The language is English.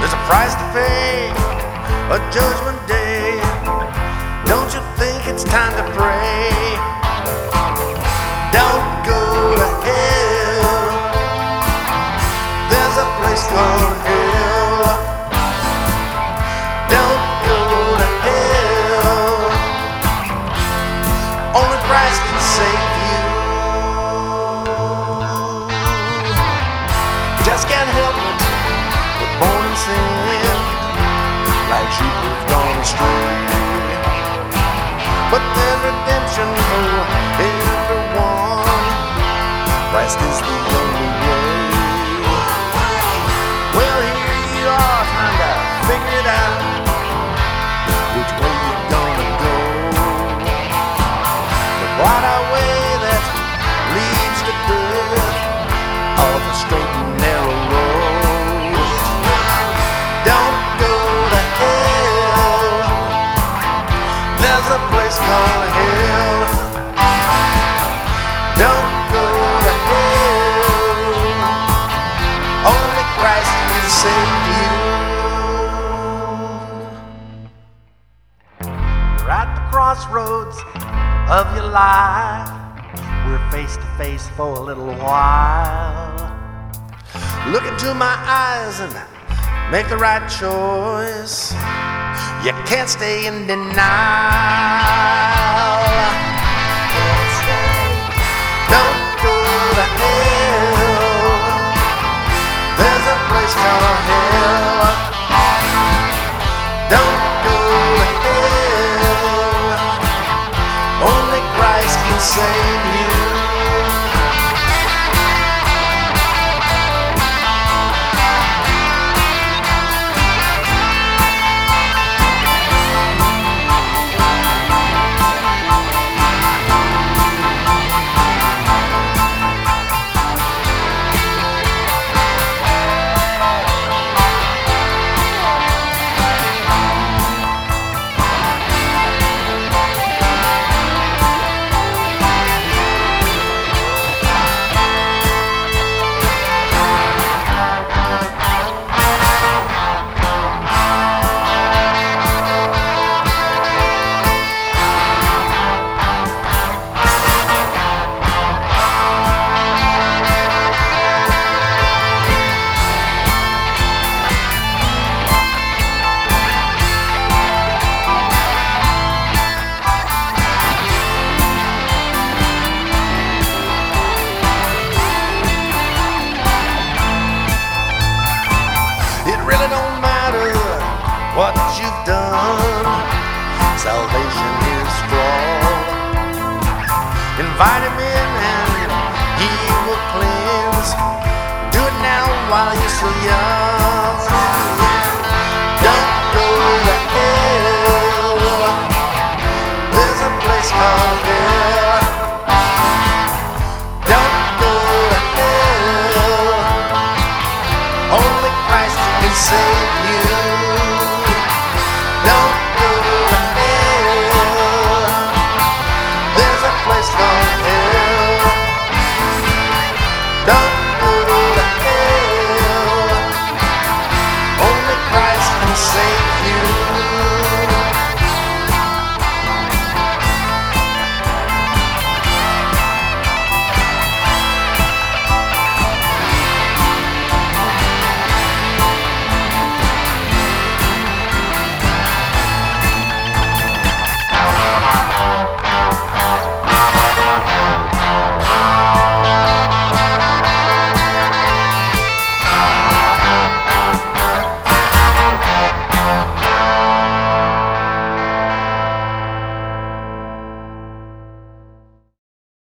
There's a price to pay, a judgment day. Don't you think it's time to pray? Don't go to hell. There's a place called hell. Don't go to hell. Only Christ can save you. Just can't help it. We're born in sin, like sheep who've gone astray. But there's redemption for everyone. Christ is the only way. Well, here you are trying to figure it out, which way you're gonna go. The broad way that leads to death, or the straight and narrow road. Don't go to hell. There's a place called hell. Don't go to hell. Only Christ can save you. You're at the crossroads of your life. We're face to face for a little while. Look into my eyes and make the right choice. You can't stay in denial. Don't go to hell. There's a place called hell. Don't go to hell. Only Christ can save you. What you've done, salvation is strong. Invite him in and he will cleanse. Do it now while you're still young. Don't go to hell. There's a place called hell. Don't go to hell. Only Christ can save you. Don't go to hell. There's a place called hell. Don't